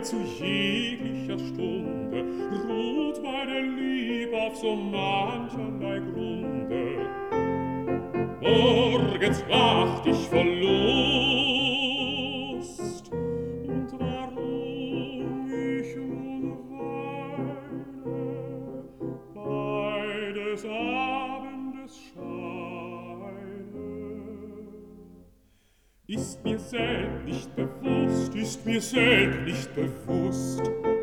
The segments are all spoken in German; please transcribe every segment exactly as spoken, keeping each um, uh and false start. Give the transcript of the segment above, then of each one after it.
zu jeglicher Stunde ruht meine Lieb auf so mancherlei Grunde. Morgens wacht ich voll Lust, und warum ich nun weine, bei des Abendes Scheine, ist mir selb nicht bewusst, ist mir selb nicht bewusst.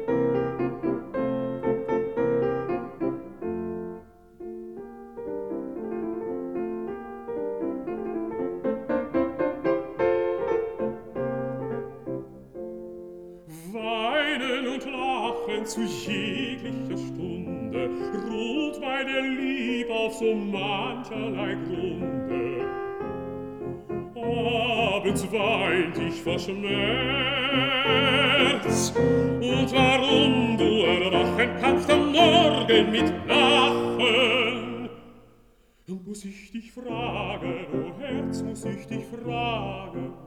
Weinen und lachen zu jeglicher Stunde ruht meine Lieb auf so mancherlei Grunde. Abends weint ich vor Schmerz, und warum du erwachen kannst am Morgen mit Lachen, muss ich dich fragen, o Herz, muss ich dich fragen,